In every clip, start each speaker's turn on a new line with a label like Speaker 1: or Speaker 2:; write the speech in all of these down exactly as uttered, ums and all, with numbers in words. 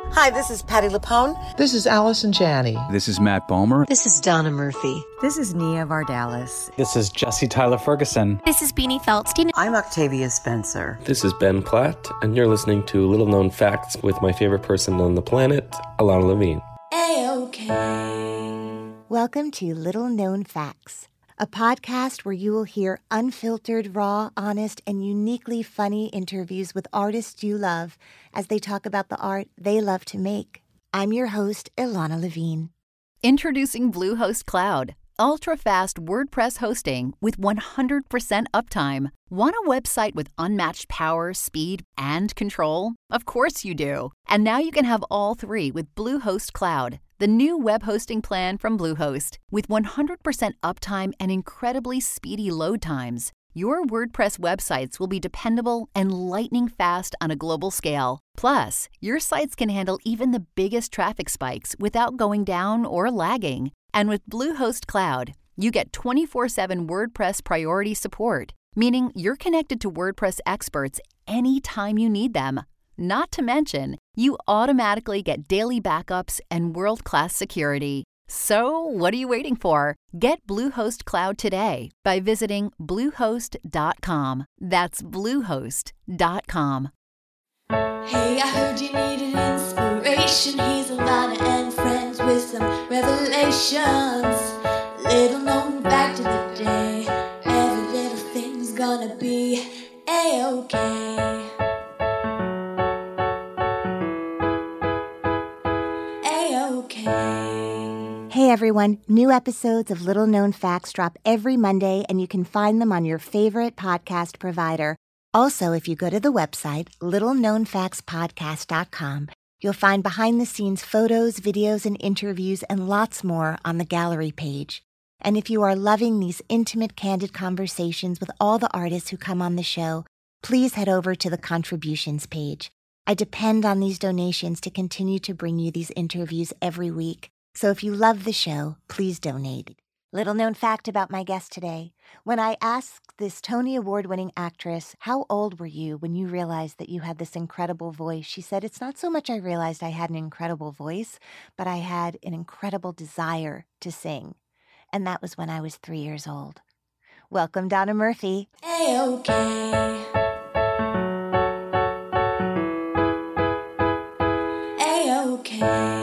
Speaker 1: Hi, this is Patti LuPone.
Speaker 2: This is Allison Janney.
Speaker 3: This is Matt Bomer.
Speaker 4: This is Donna Murphy.
Speaker 5: This is Nia Vardalos.
Speaker 6: This is Jesse Tyler Ferguson.
Speaker 7: This is Beanie Feldstein.
Speaker 5: I'm Octavia Spencer.
Speaker 8: This is Ben Platt, and you're listening to Little Known Facts with my favorite person on the planet, Alana Levine.
Speaker 9: A-OK. Welcome to Little Known Facts, a podcast where you will hear unfiltered, raw, honest, and uniquely funny interviews with artists you love as they talk about the art they love to make. I'm your host, Ilana Levine.
Speaker 10: Introducing Bluehost Cloud, ultra-fast WordPress hosting with one hundred percent uptime. Want a website with unmatched power, speed, and control? Of course you do. And now you can have all three with Bluehost Cloud, the new web hosting plan from Bluehost. With one hundred percent uptime and incredibly speedy load times, your WordPress websites will be dependable and lightning fast on a global scale. Plus, your sites can handle even the biggest traffic spikes without going down or lagging. And with Bluehost Cloud, you get twenty-four seven WordPress priority support, meaning you're connected to WordPress experts anytime you need them. Not to mention, you automatically get daily backups and world-class security. So, what are you waiting for? Get Bluehost Cloud today by visiting bluehost dot com. That's bluehost dot com.
Speaker 9: Hey, I heard you needed inspiration. He's Alana and friends with some revelations. Little known fact of the day. Every little thing's gonna be A-OK. A-OK. Hey everyone, new episodes of Little Known Facts drop every Monday and you can find them on your favorite podcast provider. Also, if you go to the website, little known facts podcast dot com, you'll find behind-the-scenes photos, videos, and interviews and lots more on the gallery page. And if you are loving these intimate, candid conversations with all the artists who come on the show, please head over to the contributions page. I depend on these donations to continue to bring you these interviews every week. So if you love the show, please donate. Little known fact about my guest today. When I asked this Tony Award-winning actress, how old were you when you realized that you had this incredible voice? She said, it's not so much I realized I had an incredible voice, but I had an incredible desire to sing. And that was when I was three years old. Welcome, Donna Murphy. A-OK. A-OK.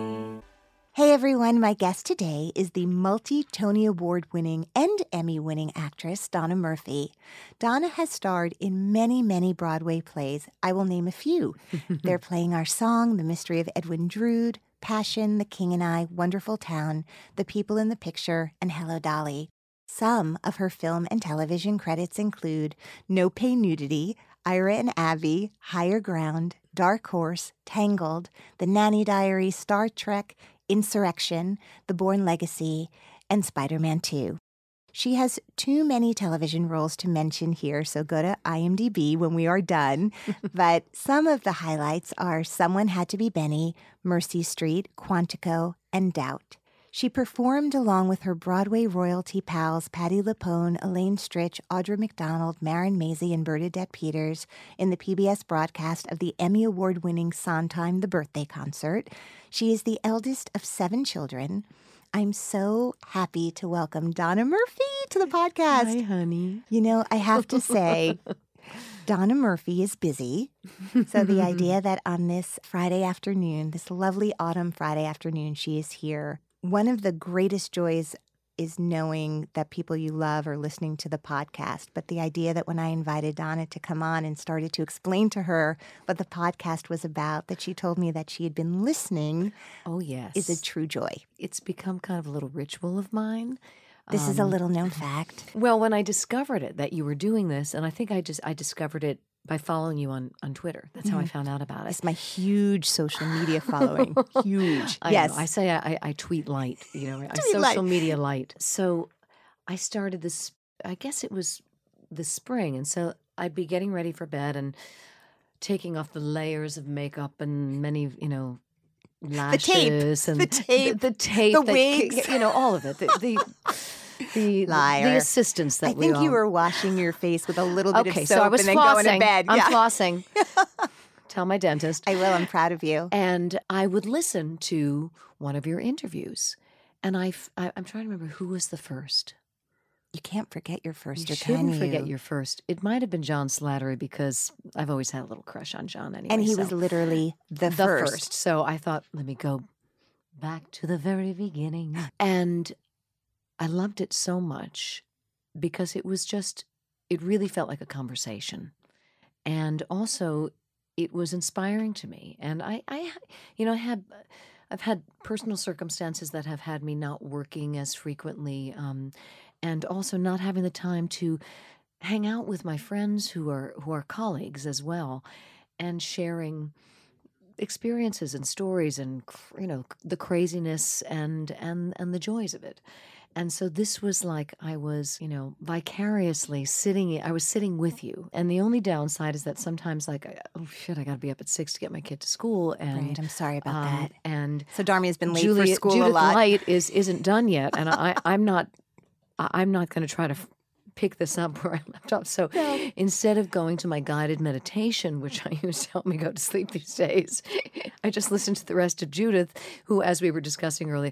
Speaker 9: Hey everyone, my guest today is the multi-Tony Award-winning and Emmy-winning actress Donna Murphy. Donna has starred in many, many Broadway plays. I will name a few. They're Playing Our Song, The Mystery of Edwin Drood, Passion, The King and I, Wonderful Town, The People in the Picture, and Hello, Dolly. Some of her film and television credits include No Pay Nudity, Ira and Abby, Higher Ground, Dark Horse, Tangled, The Nanny Diaries, Star Trek, Insurrection, The Bourne Legacy, and Spider-Man two. She has too many television roles to mention here, so go to IMDb when we are done. But some of the highlights are Someone Had to Be Benny, Mercy Street, Quantico, and Doubt. She performed along with her Broadway royalty pals Patti LuPone, Elaine Stritch, Audra McDonald, Marin Mazzie, and Bernadette Peters in the P B S broadcast of the Emmy Award-winning Sondheim The Birthday Concert. She is the eldest of seven children. I'm so happy to welcome Donna Murphy to the podcast.
Speaker 4: Hi, honey.
Speaker 9: You know, I have to say, Donna Murphy is busy. So the idea that on this Friday afternoon, this lovely autumn Friday afternoon, she is here. One of the greatest joys is knowing that people you love are listening to the podcast. But the idea that when I invited Donna to come on and started to explain to her what the podcast was about, that she told me that she had been listening.
Speaker 4: Oh, yes.
Speaker 9: Is a true joy.
Speaker 4: It's become kind of a little ritual of mine.
Speaker 9: This um, is a little known fact.
Speaker 4: Well, when I discovered it, that you were doing this, and I think I just I discovered it by following you on, on Twitter. That's how mm. I found out about it.
Speaker 9: It's my huge social media following. Huge.
Speaker 4: I
Speaker 9: yes.
Speaker 4: know. I say I, I tweet light, you know, I
Speaker 9: tweet
Speaker 4: social
Speaker 9: light.
Speaker 4: media light. So I started this, I guess it was this spring. And so I'd be getting ready for bed and taking off the layers of makeup and many, you know, lashes.
Speaker 9: The tape.
Speaker 4: And
Speaker 9: the tape.
Speaker 4: The, the tape.
Speaker 9: The
Speaker 4: that,
Speaker 9: wigs.
Speaker 4: You know, all of it. The, the The,
Speaker 9: Liar.
Speaker 4: the assistance that
Speaker 9: I
Speaker 4: we
Speaker 9: think
Speaker 4: all...
Speaker 9: you were washing your face with a little bit
Speaker 4: okay,
Speaker 9: of soap
Speaker 4: so I was
Speaker 9: and then
Speaker 4: flossing.
Speaker 9: going to bed.
Speaker 4: I'm
Speaker 9: yeah.
Speaker 4: flossing. tell my dentist.
Speaker 9: I will. I'm proud of you.
Speaker 4: And I would listen to one of your interviews. And I, I, I'm trying to remember who was the first.
Speaker 9: You can't forget your first,
Speaker 4: You
Speaker 9: or can
Speaker 4: shouldn't
Speaker 9: you?
Speaker 4: forget your first. It might have been John Slattery because I've always had a little crush on John anyway.
Speaker 9: And he
Speaker 4: so.
Speaker 9: was literally the,
Speaker 4: the
Speaker 9: first.
Speaker 4: first. So I thought, let me go back to the very beginning. And I loved it so much because it was just, it really felt like a conversation. And also, it was inspiring to me. And I, I you know, I had, I've had personal circumstances that have had me not working as frequently, um, and also not having the time to hang out with my friends who are who are colleagues as well, and sharing experiences and stories and, you know, the craziness and and and the joys of it. And so this was like I was, you know, vicariously sitting, I was sitting with you. And the only downside is that sometimes, like, oh, shit, I got to be up at six to get my kid to school. And
Speaker 9: Right, I'm sorry about
Speaker 4: um,
Speaker 9: that.
Speaker 4: And
Speaker 9: So Dharmi has been late
Speaker 4: Julia,
Speaker 9: for school
Speaker 4: Judith
Speaker 9: a lot.
Speaker 4: Light is, isn't done yet. And I, I'm not, I'm not going to try to f- pick this up where I left off. So
Speaker 9: No.
Speaker 4: instead of going to my guided meditation, which I use to help me go to sleep these days, I just listened to the rest of Judith, who, as we were discussing earlier,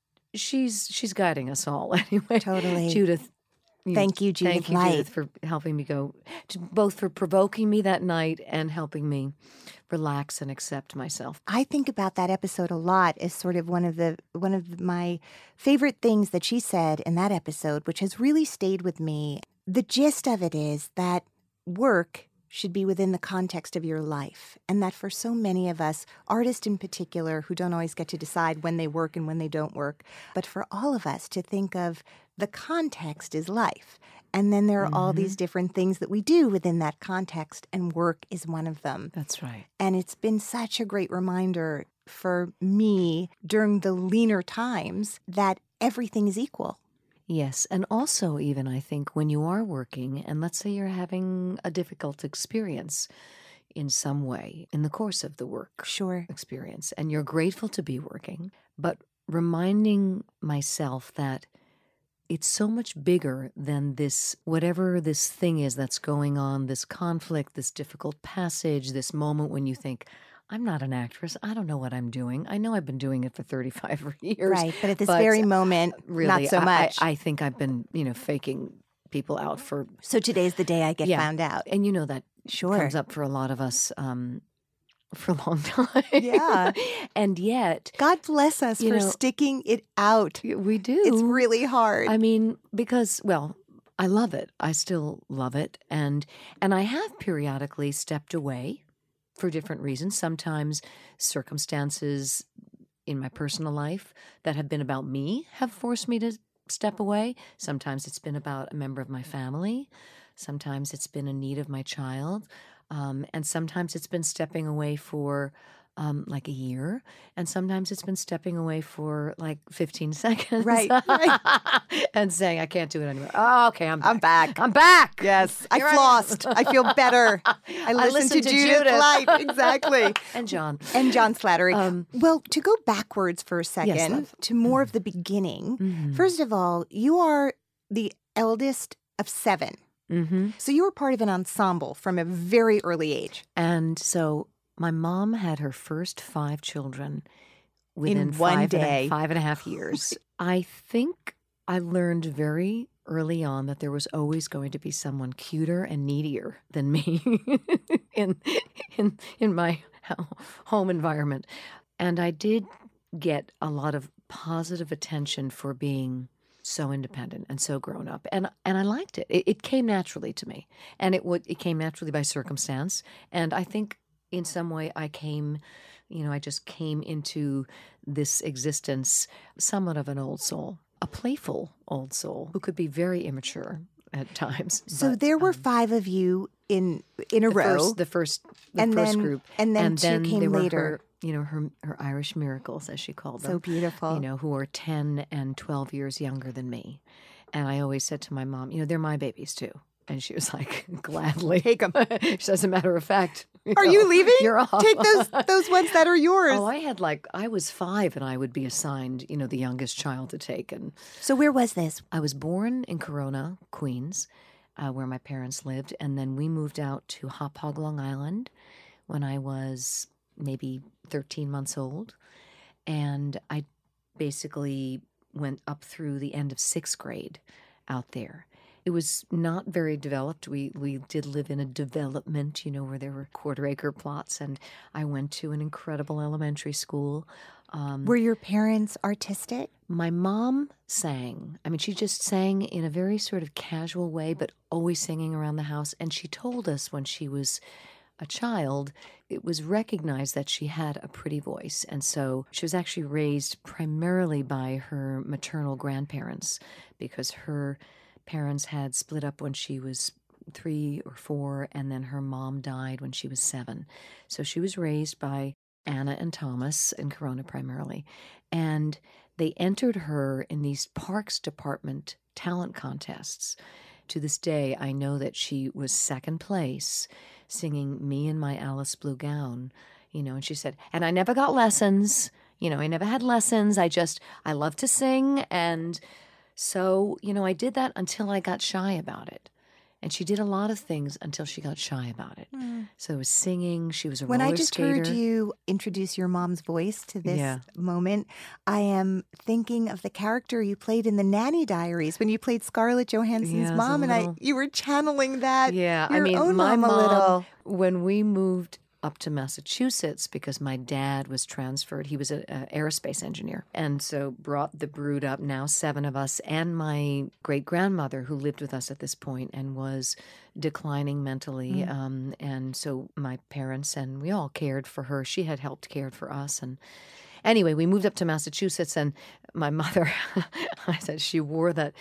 Speaker 4: she's she's guiding us all anyway.
Speaker 9: Totally.
Speaker 4: Judith.
Speaker 9: Thank you, Judith
Speaker 4: Thank you,
Speaker 9: Light.
Speaker 4: Judith, for helping me go, to, both for provoking me that night and helping me relax and accept myself.
Speaker 9: I think about that episode a lot as sort of one of the one of my favorite things that she said in that episode, which has really stayed with me. The gist of it is that work should be within the context of your life, and that for so many of us, artists in particular, who don't always get to decide when they work and when they don't work, but for all of us to think of the context is life. And then there are mm-hmm. all these different things that we do within that context, and work is one of them.
Speaker 4: That's right.
Speaker 9: And it's been such a great reminder for me during the leaner times that everything is equal.
Speaker 4: Yes, and also even I think when you are working, and let's say you're having a difficult experience in some way in the course of the work
Speaker 9: sure.
Speaker 4: experience, and you're grateful to be working, but reminding myself that it's so much bigger than this, whatever this thing is that's going on, this conflict, this difficult passage, this moment when you think, I'm not an actress. I don't know what I'm doing. I know I've been doing it for thirty-five years.
Speaker 9: Right, but at this
Speaker 4: but
Speaker 9: very moment,
Speaker 4: really,
Speaker 9: not so much.
Speaker 4: I, I, I think I've been, you know, faking people out for...
Speaker 9: So today's the day I get
Speaker 4: yeah.
Speaker 9: found out.
Speaker 4: And you know that
Speaker 9: sure.
Speaker 4: comes up for a lot of us um, for a long time.
Speaker 9: Yeah.
Speaker 4: And yet...
Speaker 9: God bless us for
Speaker 4: know,
Speaker 9: sticking it out.
Speaker 4: We do.
Speaker 9: It's really hard.
Speaker 4: I mean, because, well, I love it. I still love it. And And I have periodically stepped away for different reasons. Sometimes circumstances in my personal life that have been about me have forced me to step away. Sometimes it's been about a member of my family. Sometimes it's been a need of my child. Um, and sometimes it's been stepping away for um, like a year. And sometimes it's been stepping away for like fifteen seconds.
Speaker 9: Right. right.
Speaker 4: And saying, I can't do it anymore. Oh, okay, I'm back.
Speaker 9: I'm back.
Speaker 4: I'm back.
Speaker 9: Yes. I
Speaker 4: Here I
Speaker 9: flossed. I, I feel better. I listened,
Speaker 4: listened
Speaker 9: to,
Speaker 4: to
Speaker 9: Judith,
Speaker 4: Judith.
Speaker 9: Light. Exactly.
Speaker 4: And John.
Speaker 9: And John Slattery.
Speaker 4: Um,
Speaker 9: well, to go backwards for a second
Speaker 4: Yes, love.
Speaker 9: to more of the beginning,
Speaker 4: Mm-hmm.
Speaker 9: first of all, you are the eldest of seven.
Speaker 4: Mm-hmm.
Speaker 9: So you were part of an ensemble from a very early age.
Speaker 4: And so my mom had her first five children within
Speaker 9: In one
Speaker 4: five, and a,
Speaker 9: day.
Speaker 4: five and a half years. I think I learned very early on that there was always going to be someone cuter and needier than me in in in my home environment. And I did get a lot of positive attention for being so independent and so grown up, and and I liked it. It, it came naturally to me, and it would it came naturally by circumstance. And I think in some way I came, you know, I just came into this existence somewhat of an old soul, a playful old soul who could be very immature at times.
Speaker 9: So
Speaker 4: but,
Speaker 9: there were
Speaker 4: um,
Speaker 9: five of you in in a
Speaker 4: the
Speaker 9: row.
Speaker 4: First, the first, the
Speaker 9: and
Speaker 4: first
Speaker 9: then,
Speaker 4: group,
Speaker 9: and then two
Speaker 4: then
Speaker 9: came
Speaker 4: there were
Speaker 9: later.
Speaker 4: Her, you know, her her Irish miracles, as she called them.
Speaker 9: So beautiful.
Speaker 4: You know, who are ten and twelve years younger than me. And I always said to my mom, you know, they're my babies too. And she was like, gladly.
Speaker 9: Take them.
Speaker 4: She says, as a matter of fact. You
Speaker 9: Are
Speaker 4: know,
Speaker 9: you leaving?
Speaker 4: You're off.
Speaker 9: Take those those ones that are yours.
Speaker 4: Oh, I had like, I was five and I would be assigned, you know, the youngest child to take. And
Speaker 9: So where was this?
Speaker 4: I was born in Corona, Queens, uh, where my parents lived. And then we moved out to Hop Hog, Long Island, when I was maybe thirteen months old. And I basically went up through the end of sixth grade out there. It was not very developed. We we did live in a development, you know, where there were quarter acre plots. And I went to an incredible elementary school. Um,
Speaker 9: Were your parents artistic?
Speaker 4: My mom sang. I mean, she just sang in a very sort of casual way, but always singing around the house. And she told us when she was a child, it was recognized that she had a pretty voice. And so she was actually raised primarily by her maternal grandparents because her parents had split up when she was three or four, and then her mom died when she was seven. So she was raised by Anna and Thomas in Corona primarily. And they entered her in these Parks Department talent contests. To this day, I know that she was second place singing Me in My Alice Blue Gown, you know, and she said, and I never got lessons, you know, I never had lessons. I just, I love to sing. And so, you know, I did that until I got shy about it. And she did a lot of things until she got shy about it. Mm. So it was singing. She was a
Speaker 9: when
Speaker 4: roller
Speaker 9: I just
Speaker 4: skater.
Speaker 9: heard you introduce your mom's voice to this
Speaker 4: Yeah.
Speaker 9: moment, I am thinking of the character you played in the Nanny Diaries when you played Scarlett Johansson's
Speaker 4: Yeah, as a
Speaker 9: mom, and I
Speaker 4: little-
Speaker 9: you were channeling that.
Speaker 4: Yeah,
Speaker 9: your
Speaker 4: I mean,
Speaker 9: own
Speaker 4: my
Speaker 9: mom, a
Speaker 4: mom,
Speaker 9: little.
Speaker 4: when we moved up to Massachusetts, because my dad was transferred, he was an aerospace engineer, and so brought the brood up, now seven of us, and my great-grandmother, who lived with us at this point and was declining mentally. Mm. Um, and so my parents and we all cared for her. She had helped cared for us. And anyway, we moved up to Massachusetts, and my mother, I said she wore that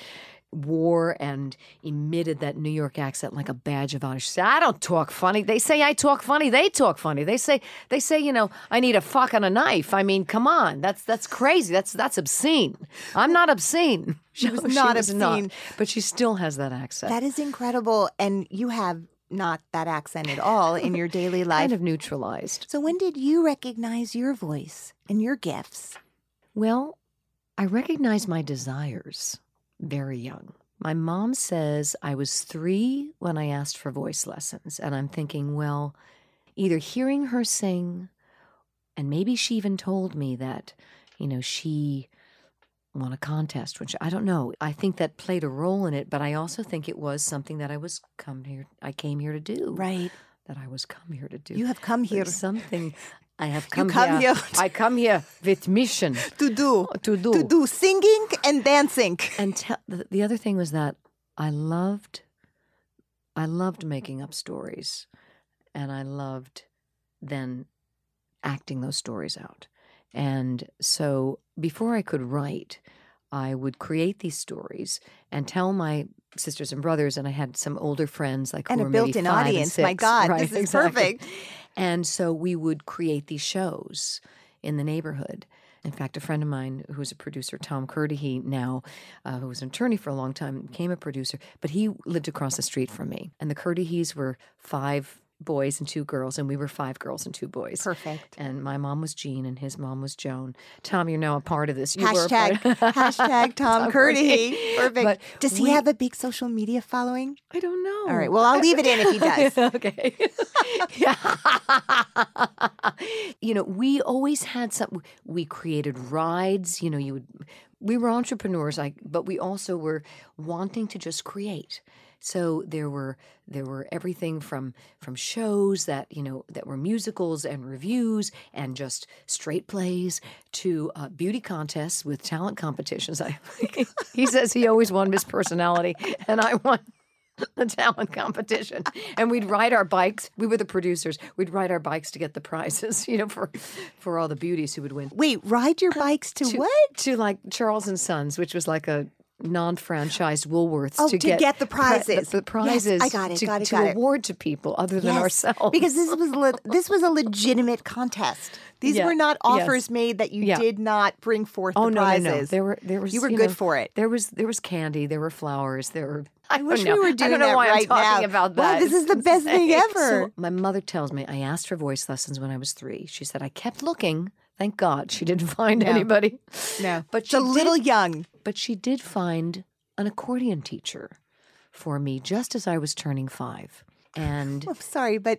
Speaker 4: wore and emitted that New York accent like a badge of honor. She said, I don't talk funny. They say I talk funny. They talk funny. They say, they say, you know, I need a fork and a knife. I mean, come on. That's that's crazy. That's that's obscene. I'm not obscene.
Speaker 9: She was
Speaker 4: No,
Speaker 9: not
Speaker 4: was
Speaker 9: obscene.
Speaker 4: Not, but she still has that accent.
Speaker 9: That is incredible. And you have not that accent at all in your daily life.
Speaker 4: Kind of neutralized.
Speaker 9: So when did you recognize your voice and your gifts?
Speaker 4: Well, I recognize my desires very young. My mom says I was three when I asked for voice lessons, and I'm thinking, well, either hearing her sing, and maybe she even told me that, you know, she won a contest, which I don't know. I think that played a role in it, but I also think it was something that I was come here, I came here to do.
Speaker 9: Right.
Speaker 4: That I was come here to do.
Speaker 9: You have come here.
Speaker 4: There's something I have come,
Speaker 9: you come
Speaker 4: here.
Speaker 9: here.
Speaker 4: I come here with mission.
Speaker 9: To do.
Speaker 4: To do.
Speaker 9: To do singing and dancing.
Speaker 4: And te- the, the other thing was that I loved, I loved making up stories, and I loved then acting those stories out. And so before I could write, I would create these stories and tell my sisters and brothers, and I had some older friends like
Speaker 9: and
Speaker 4: who
Speaker 9: a
Speaker 4: were maybe
Speaker 9: built-in
Speaker 4: five
Speaker 9: audience.
Speaker 4: and six.
Speaker 9: My God,
Speaker 4: Right,
Speaker 9: this is
Speaker 4: exactly.
Speaker 9: perfect.
Speaker 4: And so we would create these shows in the neighborhood. In fact, a friend of mine who was a producer, Tom Curtihy, now, uh, who was an attorney for a long time, became a producer, but he lived across the street from me. And the Curtihys were five boys and two girls, and we were five girls and two boys.
Speaker 9: Perfect.
Speaker 4: And my mom was Jean, and his mom was Joan. Tom, you're now a part of this. You
Speaker 9: hashtag,
Speaker 4: were a part.
Speaker 9: hashtag Tom, Tom Curtihy. Perfect.
Speaker 4: But
Speaker 9: does he
Speaker 4: we,
Speaker 9: have a big social media following?
Speaker 4: I don't know.
Speaker 9: All right. Well, I'll leave it in if he does.
Speaker 4: Okay. You know, we always had some. We created rides. You know, you would. We were entrepreneurs, like, but we also were wanting to just create. So there were there were everything from from shows that you know that were musicals and reviews and just straight plays to uh, beauty contests with talent competitions. I, he says he always won Miss Personality, and I won the talent competition. And we'd ride our bikes. We were the producers. We'd ride our bikes to get the prizes, you know, for for all the beauties who would win.
Speaker 9: Wait, ride your bikes to,
Speaker 4: to
Speaker 9: what?
Speaker 4: To like Charles and Sons, which was like a non-franchised Woolworths
Speaker 9: oh,
Speaker 4: to,
Speaker 9: to get, get the prizes.
Speaker 4: The, the prizes
Speaker 9: yes, I got it,
Speaker 4: to,
Speaker 9: got it,
Speaker 4: to
Speaker 9: got it.
Speaker 4: award to people other than
Speaker 9: yes,
Speaker 4: ourselves.
Speaker 9: Because this was le- this was a legitimate contest. These
Speaker 4: yeah,
Speaker 9: were not offers
Speaker 4: yes.
Speaker 9: made that you
Speaker 4: yeah.
Speaker 9: did not bring forth
Speaker 4: oh,
Speaker 9: the
Speaker 4: no,
Speaker 9: prizes.
Speaker 4: No, no, There were there was
Speaker 9: you were
Speaker 4: you
Speaker 9: good
Speaker 4: know,
Speaker 9: for it.
Speaker 4: There was there was candy, there were flowers, there were I
Speaker 9: wish
Speaker 4: know.
Speaker 9: we were doing
Speaker 4: I don't know
Speaker 9: that
Speaker 4: why
Speaker 9: right
Speaker 4: I'm talking
Speaker 9: now.
Speaker 4: about
Speaker 9: Wow,
Speaker 4: that.
Speaker 9: this is the best thing ever.
Speaker 4: So my mother tells me I asked for voice lessons when I was three. She said I kept looking. Thank God she didn't find
Speaker 9: no.
Speaker 4: anybody.
Speaker 9: No,
Speaker 4: but
Speaker 9: it's a little
Speaker 4: did,
Speaker 9: young.
Speaker 4: But she did find an accordion teacher for me just as I was turning five. And
Speaker 9: I'm sorry, but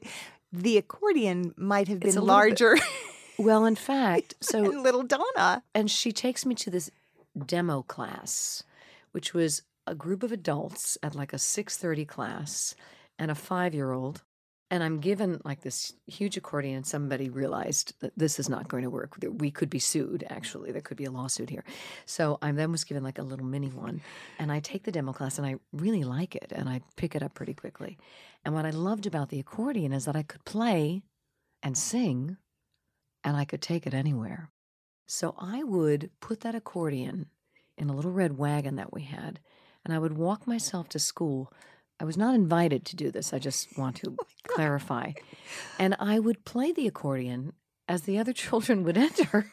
Speaker 9: the accordion might have
Speaker 4: It's
Speaker 9: been
Speaker 4: a little bit-
Speaker 9: larger
Speaker 4: Well, in fact, so
Speaker 9: than little Donna.
Speaker 4: and she takes me to this demo class, which was a group of adults at like a six thirty class and a five-year-old. And I'm given like this huge accordion, and somebody realized that this is not going to work. That we could be sued, actually. There could be a lawsuit here. So I then was given like a little mini one. And I take the demo class, and I really like it, and I pick it up pretty quickly. And what I loved about the accordion is that I could play and sing, and I could take it anywhere. So I would put that accordion in a little red wagon that we had, and I would walk myself to school. I was not invited to do this. I just want to oh clarify. And I would play the accordion as the other children would enter,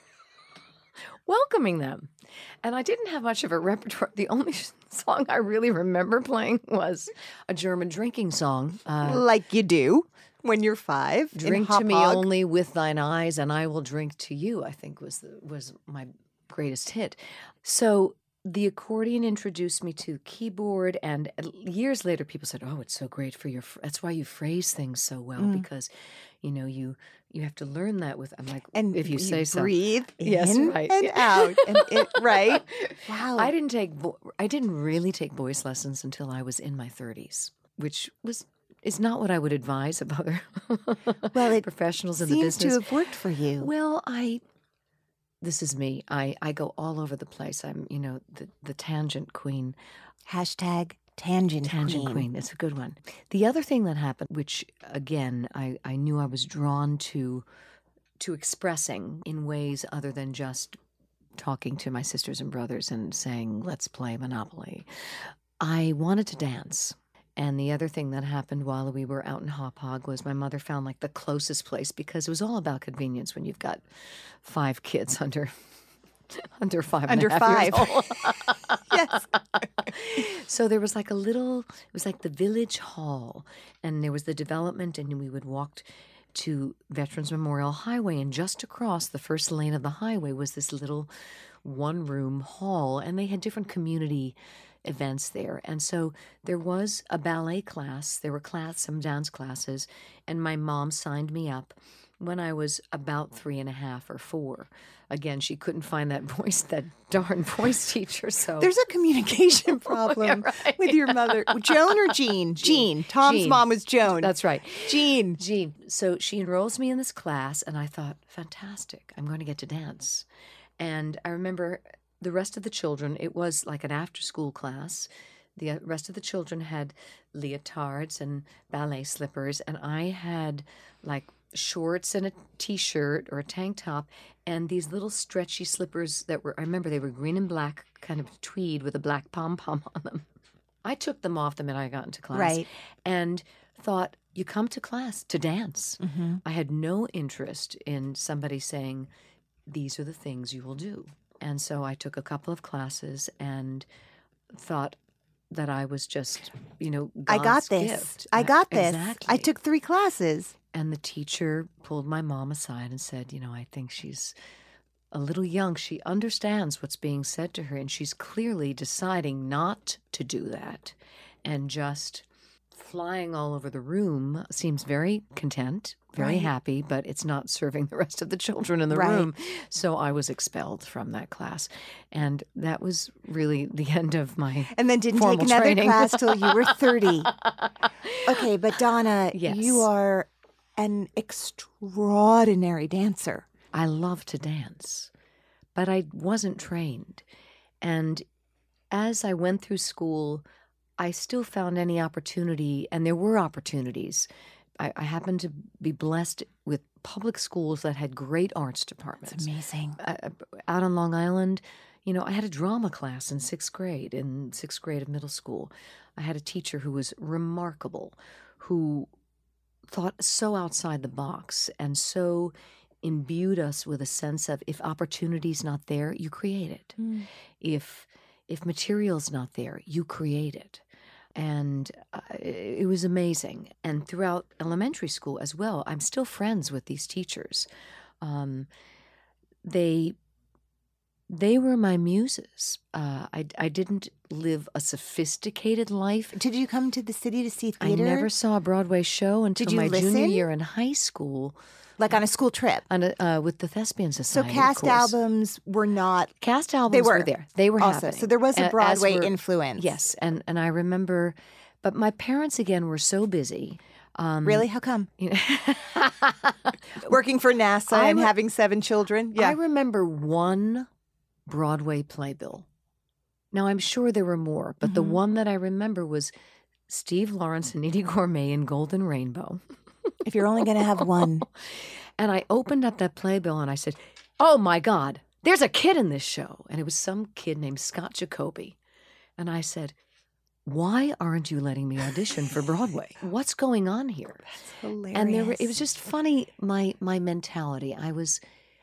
Speaker 4: welcoming them. And I didn't have much of a repertoire. The only song I really remember playing was a German drinking song. Uh,
Speaker 9: Like you do when you're five. in
Speaker 4: Drink to
Speaker 9: Hop
Speaker 4: me
Speaker 9: Hog.
Speaker 4: only with thine eyes, and I will drink to you, I think was the, was my greatest hit. So the accordion introduced me to keyboard, and years later people said, oh, it's so great for your, fr- that's why you phrase things so well,
Speaker 9: Mm.
Speaker 4: because, you know, you you have to learn that with, I'm like,
Speaker 9: And
Speaker 4: if you say so.
Speaker 9: breathe in
Speaker 4: Yes, right.
Speaker 9: and
Speaker 4: Yeah.
Speaker 9: out. And it, right? Wow.
Speaker 4: I didn't take, vo- I didn't really take voice lessons until I was in my thirties, which was, is not what I would advise of other
Speaker 9: Well, it
Speaker 4: professionals in the
Speaker 9: seems
Speaker 4: business.
Speaker 9: to have worked for you.
Speaker 4: Well, I, this is me. I, I go all over the place. I'm, you know, the, the tangent queen.
Speaker 9: Hashtag tangent,
Speaker 4: Tangent
Speaker 9: queen.
Speaker 4: queen. It's a good one. The other thing that happened, which again, I, I knew I was drawn to, to expressing in ways other than just talking to my sisters and brothers and saying, let's play Monopoly. I wanted to dance. And the other thing that happened while we were out in Hop Hog was my mother found like the closest place, because it was all about convenience when you've got five kids under under five and
Speaker 9: Under
Speaker 4: a half years
Speaker 9: five.
Speaker 4: old.
Speaker 9: Yes.
Speaker 4: So there was like a little, it was like the village hall, and there was the development, and we would walk to Veterans Memorial Highway, and just across the first lane of the highway was this little one-room hall, and they had different community events there. And so there was a ballet class, there were class, some dance classes, and my mom signed me up when I was about three and a half or four. Again, she couldn't find that voice, that darn voice teacher. So
Speaker 9: There's a communication problem
Speaker 4: right.
Speaker 9: with your mother. Joan or Jean? Jean. Tom's
Speaker 4: Jean.
Speaker 9: mom was Joan.
Speaker 4: That's right.
Speaker 9: Jean.
Speaker 4: Jean. So she enrolls me in this class, and I thought, fantastic, I'm going to get to dance. And I remember the rest of the children, it was like an after-school class. The rest of the children had leotards and ballet slippers, and I had like shorts and a T-shirt or a tank top and these little stretchy slippers that were, I remember they were green and black, kind of tweed with a black pom-pom on them. I took them off the minute I got into class.
Speaker 9: Right.
Speaker 4: And thought, you come to class to dance.
Speaker 9: Mm-hmm.
Speaker 4: I had no interest in somebody saying, these are the things you will do. And so I took a couple of classes and thought that I was just, you know, God's
Speaker 9: I got this.
Speaker 4: gift.
Speaker 9: I got this.
Speaker 4: Exactly.
Speaker 9: I took three classes.
Speaker 4: And the teacher pulled my mom aside and said, you know, I think she's a little young. She understands what's being said to her, and she's clearly deciding not to do that and just flying all over the room. Seems very content, very
Speaker 9: Right.
Speaker 4: happy, but it's not serving the rest of the children in the
Speaker 9: Right.
Speaker 4: room. So I was expelled from that class. And that was really the end of my
Speaker 9: And then didn't
Speaker 4: formal
Speaker 9: take another
Speaker 4: training.
Speaker 9: class till you were thirty. Okay, but Donna,
Speaker 4: Yes.
Speaker 9: you are an extraordinary dancer.
Speaker 4: I love to dance, but I wasn't trained. And as I went through school, I still found any opportunity, and there were opportunities. I, I happened to be blessed with public schools that had great arts departments.
Speaker 9: It's amazing.
Speaker 4: Uh, out on Long Island, you know, I had a drama class in sixth grade, in sixth grade of middle school. I had a teacher who was remarkable, who thought so outside the box and so imbued us with a sense of, if opportunity's not there, you create it.
Speaker 9: Mm.
Speaker 4: If if material's not there, you create it. And uh, it was amazing. And throughout elementary school as well, I'm still friends with these teachers. Um, they they were my muses. Uh, I, I didn't live a sophisticated life.
Speaker 9: Did you come to the city to see theater?
Speaker 4: I never saw a Broadway show until
Speaker 9: Did you
Speaker 4: my
Speaker 9: listen?
Speaker 4: junior year in high school.
Speaker 9: Like on a school trip?
Speaker 4: On a, uh, with the Thespian
Speaker 9: So
Speaker 4: Society,
Speaker 9: cast
Speaker 4: of course.
Speaker 9: albums were not...
Speaker 4: Cast albums
Speaker 9: They were.
Speaker 4: were there. They were
Speaker 9: Also,
Speaker 4: happening.
Speaker 9: so there was a
Speaker 4: A- as
Speaker 9: Broadway
Speaker 4: were-
Speaker 9: influence.
Speaker 4: Yes, and, and I remember, but my parents, again, were so busy. Um,
Speaker 9: Really? How come?
Speaker 4: You know,
Speaker 9: Working for NASA
Speaker 4: I
Speaker 9: and
Speaker 4: re-
Speaker 9: having seven children?
Speaker 4: I
Speaker 9: Yeah.
Speaker 4: remember one Broadway playbill. Now, I'm sure there were more, but the one that I remember was Steve Lawrence and Edie Gourmet in Golden Rainbow.
Speaker 9: If you're only going to have one.
Speaker 4: And I opened up that playbill and I said, oh my God, there's a kid in this show. And it was some kid named Scott Jacoby. And I said, why aren't you letting me audition for Broadway? What's going on here?
Speaker 9: Hilarious.
Speaker 4: And there were, it was just funny, my my mentality. I was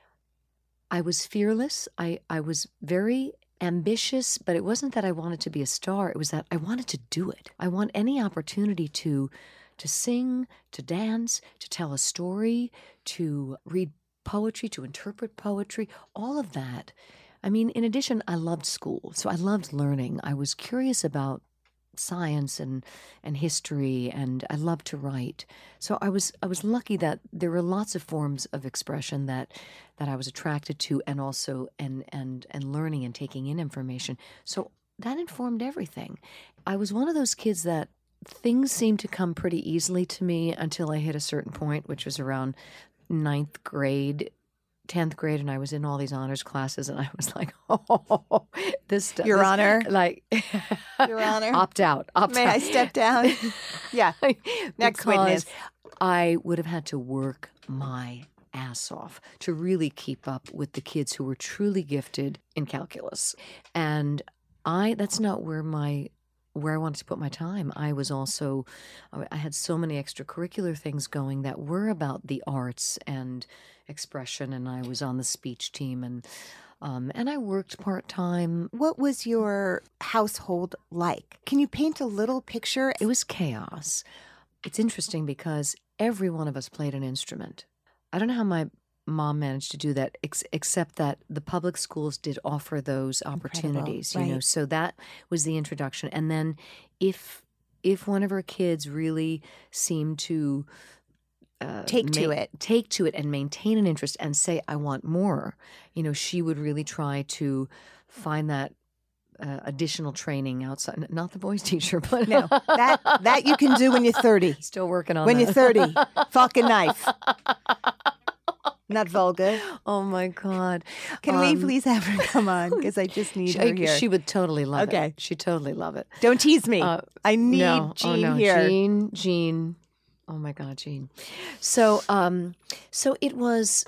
Speaker 4: I was fearless. I, I was very ambitious, but it wasn't that I wanted to be a star. It was that I wanted to do it. I want any opportunity to to sing, to dance, to tell a story, to read poetry, to interpret poetry, all of that. I mean, in addition, I loved school. So I loved learning. I was curious about science and and history, and I loved to write. So I was I was lucky that there were lots of forms of expression that that I was attracted to, and also and and and learning and taking in information. So that informed everything. I was one of those kids that things seemed to come pretty easily to me until I hit a certain point, which was around ninth grade, tenth grade, and I was in all these honors classes, and I was like, oh, this stuff.
Speaker 9: Your
Speaker 4: this,
Speaker 9: Honor.
Speaker 4: Like,
Speaker 9: Your Honor.
Speaker 4: opt out. Opt
Speaker 9: May
Speaker 4: out.
Speaker 9: I step down? Yeah. Next
Speaker 4: Because
Speaker 9: witness.
Speaker 4: I would have had to work my ass off to really keep up with the kids who were truly gifted in calculus. And I, that's not where my where I wanted to put my time. I was also, I had so many extracurricular things going that were about the arts and expression, and I was on the speech team, and um, and I worked part-time.
Speaker 9: What was your household like? Can you paint a little picture?
Speaker 4: It was chaos. It's interesting because every one of us played an instrument. I don't know how my mom managed to do that, ex- except that the public schools did offer those opportunities,
Speaker 9: Incredible,
Speaker 4: you know.
Speaker 9: right.
Speaker 4: So that was the introduction. And then if if one of her kids really seemed to uh,
Speaker 9: Take to
Speaker 4: ma-
Speaker 9: it.
Speaker 4: take to it and maintain an interest and say, I want more, you know, she would really try to find that uh, additional training outside. N- Not the voice teacher, but
Speaker 9: No, that that you can do when you're thirty.
Speaker 4: still working on
Speaker 9: When
Speaker 4: that.
Speaker 9: you're thirty, fucking knife. Not vulgar.
Speaker 4: Oh my God!
Speaker 9: Can we
Speaker 4: Um,
Speaker 9: please have her come on? Because I just need
Speaker 4: She,
Speaker 9: her here.
Speaker 4: she would totally love it.
Speaker 9: Okay.
Speaker 4: She'd totally love it.
Speaker 9: Don't tease me.
Speaker 4: Uh,
Speaker 9: I need
Speaker 4: no,
Speaker 9: Jean
Speaker 4: oh no,
Speaker 9: here.
Speaker 4: Jean, Jean. Oh my God, Jean. So, um, so it was.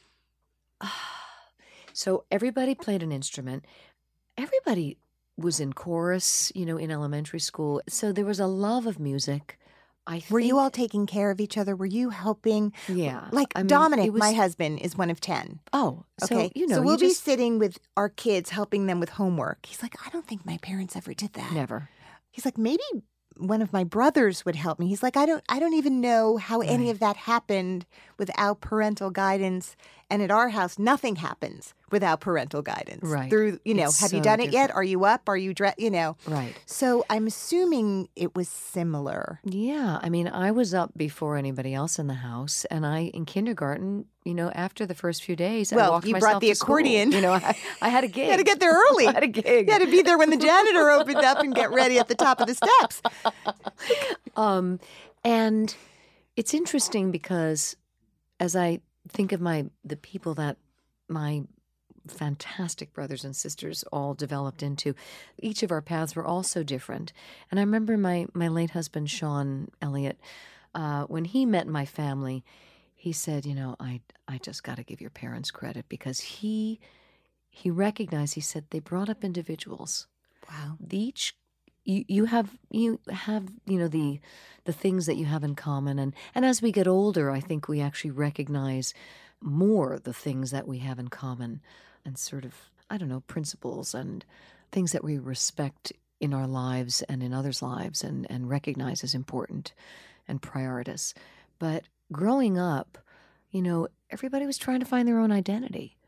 Speaker 4: So everybody played an instrument. Everybody was in chorus, you know, in elementary school. So there was a love of music. I think,
Speaker 9: Were you all taking care of each other? Were you helping?
Speaker 4: Yeah.
Speaker 9: Like
Speaker 4: I mean,
Speaker 9: Dominic,
Speaker 4: it was-
Speaker 9: my husband, is one of ten.
Speaker 4: Oh, so,
Speaker 9: Okay.
Speaker 4: you know,
Speaker 9: so
Speaker 4: you
Speaker 9: we'll be
Speaker 4: just-
Speaker 9: sitting with our kids, helping them with homework. He's like, I don't think my parents ever did that.
Speaker 4: never.
Speaker 9: He's like, maybe one of my brothers would help me. He's like, I don't I don't even know how any
Speaker 4: Right.
Speaker 9: of that happened without parental guidance. And at our house, nothing happens without parental guidance.
Speaker 4: Right.
Speaker 9: Through, you know,
Speaker 4: It's
Speaker 9: have you
Speaker 4: so
Speaker 9: done it yet?
Speaker 4: different.
Speaker 9: Are you up? Are you dressed? You know.
Speaker 4: Right.
Speaker 9: So I'm assuming it was similar.
Speaker 4: Yeah, I mean, I was up before anybody else in the house, and I in kindergarten, you know, after the first few days, I
Speaker 9: Well,
Speaker 4: walked
Speaker 9: you
Speaker 4: myself
Speaker 9: brought the
Speaker 4: to school.
Speaker 9: accordion.
Speaker 4: You know, I, I had a gig.
Speaker 9: You had to get there early.
Speaker 4: I had a gig.
Speaker 9: You had to be there when the janitor opened up and get ready at the top of the steps.
Speaker 4: Um, and it's interesting because as I think of my the people that my fantastic brothers and sisters all developed into, each of our paths were all so different. And I remember my my late husband, Sean Elliott, uh, when he met my family, he said, you know, I I just got to give your parents credit, because he he recognized, he said, they brought up individuals.
Speaker 9: Wow.
Speaker 4: Each you you have you have you know the the things that you have in common, and and as we get older, I think we actually recognize more the things that we have in common, and sort of, I don't know, principles and things that we respect in our lives and in others' lives, and and recognize as important and prioritous. But growing up, you know, everybody was trying to find their own identity.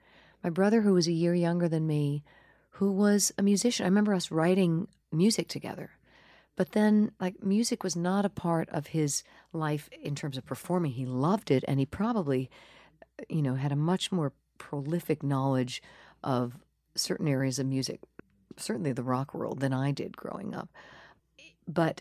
Speaker 4: my brother, who was a year younger than me, who was a musician. I remember us writing music together. But then, like, music was not a part of his life in terms of performing. He loved it, and he probably, you know, had a much more prolific knowledge of certain areas of music, certainly the rock world, than I did growing up. But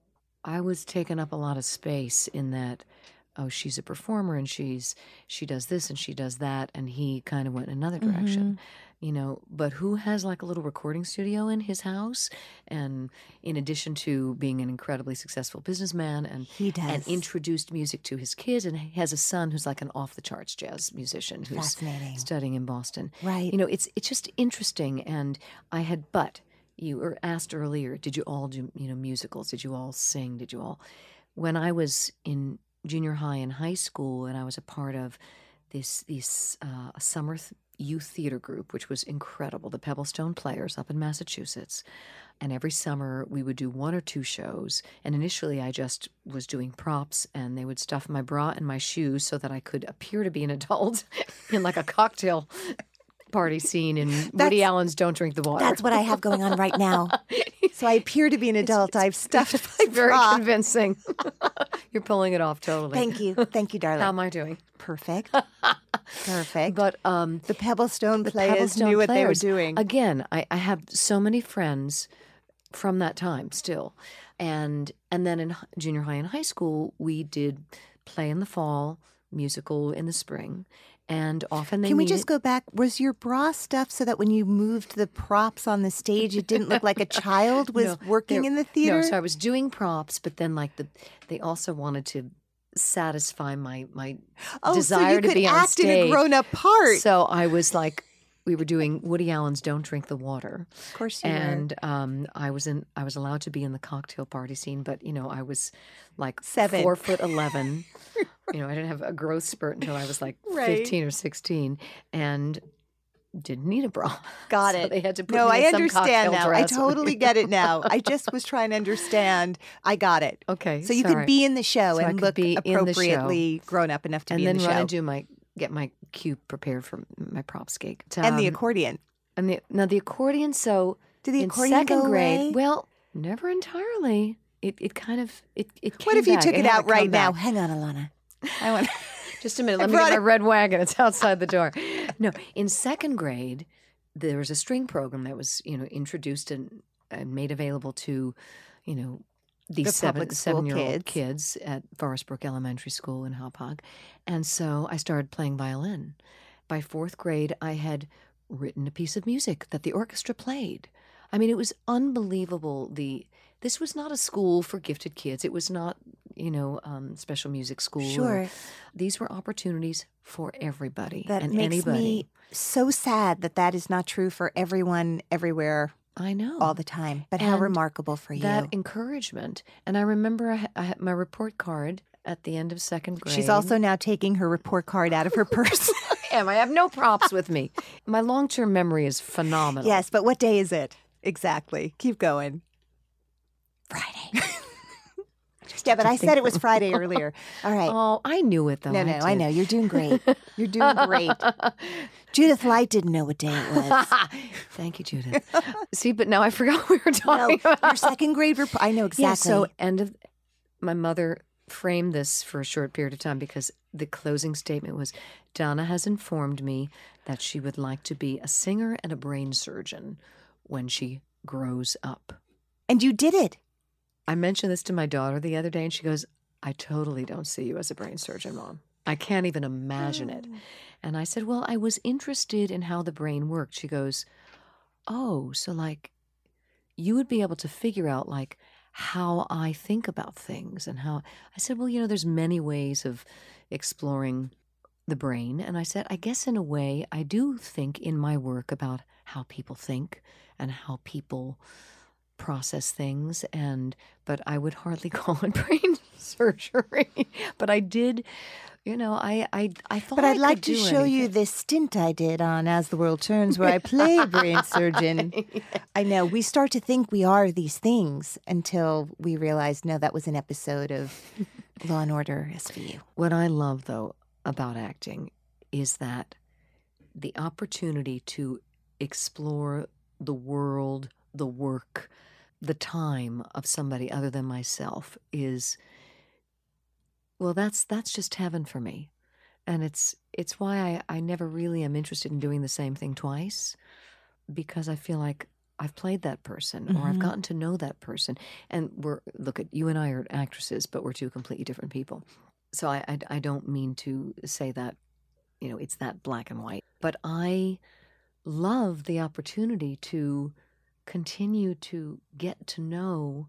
Speaker 4: I was taking up a lot of space in that, oh, she's a performer, and she's she does this, and she does that, and he kind of went in another direction. Mm-hmm. You know, but who has like a little recording studio in his house? And in addition to being an incredibly successful businessman and
Speaker 9: he does.
Speaker 4: and introduced music to his kids, and he has a son who's like an off the charts jazz musician who's studying in Boston.
Speaker 9: Right.
Speaker 4: You know, it's it's just interesting. And I had, but you were asked earlier, did you all do, you know, musicals? Did you all sing? Did you all? When I was in junior high and high school, and I was a part of this this uh, summer th- youth theater group, which was incredible, the Pebblestone Players up in Massachusetts. And every summer we would do one or two shows. And initially I just was doing props, and they would stuff my bra and my shoes so that I could appear to be an adult in like a cocktail party scene in that's, Woody Allen's Don't Drink the Water.
Speaker 9: That's what I have going on right now. So I appear to be an adult.
Speaker 4: It's, it's,
Speaker 9: I've stuffed
Speaker 4: it's
Speaker 9: my
Speaker 4: very
Speaker 9: bra.
Speaker 4: convincing. You're pulling it off totally.
Speaker 9: Thank you. Thank you, darling.
Speaker 4: How am I doing?
Speaker 9: Perfect. Perfect.
Speaker 4: But um,
Speaker 9: the Pebblestone
Speaker 4: the
Speaker 9: Players
Speaker 4: Pebblestone
Speaker 9: knew what
Speaker 4: players,
Speaker 9: they were doing.
Speaker 4: Again, I, I have so many friends from that time still. And and then in junior high and high school, we did play in the fall, musical in the spring. And often they
Speaker 9: Can we
Speaker 4: needed...
Speaker 9: just go back? Was your bra stuffed so that when you moved the props on the stage, it didn't look like a child was
Speaker 4: no,
Speaker 9: working in the theater?
Speaker 4: No, so I was doing props, but then like the they also wanted to satisfy my my
Speaker 9: oh,
Speaker 4: desire
Speaker 9: so you
Speaker 4: to
Speaker 9: could
Speaker 4: be on
Speaker 9: act
Speaker 4: stage.
Speaker 9: in a grown-up part.
Speaker 4: So I was like, we were doing Woody Allen's "Don't Drink the Water."
Speaker 9: Of course you
Speaker 4: and,
Speaker 9: were.
Speaker 4: And um, I was in. I was allowed to be in the cocktail party scene, but you know, I was like
Speaker 9: Seven.
Speaker 4: four foot eleven. You know, I didn't have a growth spurt until I was like
Speaker 9: right.
Speaker 4: fifteen or sixteen, and didn't need a bra.
Speaker 9: Got
Speaker 4: so
Speaker 9: it.
Speaker 4: They had to put
Speaker 9: no,
Speaker 4: me
Speaker 9: I
Speaker 4: in some
Speaker 9: understand now.
Speaker 4: dress.
Speaker 9: I totally get it now. I just was trying to understand. I got it.
Speaker 4: Okay,
Speaker 9: so you
Speaker 4: sorry.
Speaker 9: could be in the show
Speaker 4: so
Speaker 9: and look appropriately grown up enough to
Speaker 4: and
Speaker 9: be in the show,
Speaker 4: and then run and do my get my cue prepared for my props gig,
Speaker 9: um, and the
Speaker 4: um,
Speaker 9: accordion.
Speaker 4: And the now the accordion. So
Speaker 9: did the
Speaker 4: in
Speaker 9: accordion
Speaker 4: second
Speaker 9: go
Speaker 4: grade?
Speaker 9: away?
Speaker 4: Well, never entirely. It it kind of it it. Came
Speaker 9: What if you
Speaker 4: back.
Speaker 9: took it,
Speaker 4: it
Speaker 9: out right now?
Speaker 4: back.
Speaker 9: Hang on, Alana. I want.
Speaker 4: Just a minute. Let me get my red wagon. It's outside the door. No, in second grade, there was a string program that was, you know, introduced and, and made available to, you know, these
Speaker 9: the
Speaker 4: seven seven year old
Speaker 9: kids.
Speaker 4: kids at Forest Brook Elementary School in Hauppauge, and so I started playing violin. By fourth grade, I had written a piece of music that the orchestra played. I mean, it was unbelievable. The this was not a school for gifted kids. It was not, you know, um, special music school.
Speaker 9: Sure.
Speaker 4: These were opportunities for everybody
Speaker 9: that
Speaker 4: and
Speaker 9: makes
Speaker 4: anybody.
Speaker 9: Me so sad that that is not true for everyone, everywhere.
Speaker 4: I know.
Speaker 9: All the time. But
Speaker 4: and
Speaker 9: how remarkable for you.
Speaker 4: That encouragement. And I remember I, I had my report card at the end of second grade.
Speaker 9: She's also now taking her report card out of her purse.
Speaker 4: I am. I have no props with me. My long-term memory is phenomenal.
Speaker 9: Yes, but what day is it? Exactly. Keep going. Friday. Yeah, but I said it was Friday earlier. All right.
Speaker 4: Oh, I knew it, though.
Speaker 9: No,
Speaker 4: I
Speaker 9: no,
Speaker 4: did.
Speaker 9: I know. You're doing great. You're doing great. Judith Light didn't know what day it was.
Speaker 4: Thank you, Judith. See, but now I forgot what we were talking
Speaker 9: no,
Speaker 4: about.
Speaker 9: Your second grade report. I know exactly.
Speaker 4: Yeah, so end of, my mother framed this for a short period of time because the closing statement was, Donna has informed me that she would like to be a singer and a brain surgeon when she grows up.
Speaker 9: And you did it.
Speaker 4: I mentioned this to my daughter the other day, and she goes, I totally don't see you as a brain surgeon, Mom. I can't even imagine it. And I said, well, I was interested in how the brain worked. She goes, oh, so like you would be able to figure out like how I think about things and how I said, well, you know, there's many ways of exploring the brain. And I said, I guess in a way I do think in my work about how people think and how people process things, and but I would hardly call it brain surgery. But I did, you know, I I, I thought
Speaker 9: But I'd
Speaker 4: I
Speaker 9: like
Speaker 4: could
Speaker 9: to
Speaker 4: do
Speaker 9: show
Speaker 4: anything.
Speaker 9: you this stint I did on As the World Turns where I play brain surgeon. I know, we start to think we are these things until we realize, no, that was an episode of Law and Order S V U.
Speaker 4: What I love, though, about acting is that the opportunity to explore the world, the work, the time of somebody other than myself is, well, that's that's just heaven for me. And it's it's why I, I never really am interested in doing the same thing twice, because I feel like I've played that person, mm-hmm. or I've gotten to know that person. And we're, look, at you and I are actresses, but we're two completely different people. So I, I, I don't mean to say that, you know, it's that black and white. But I love the opportunity to continue to get to know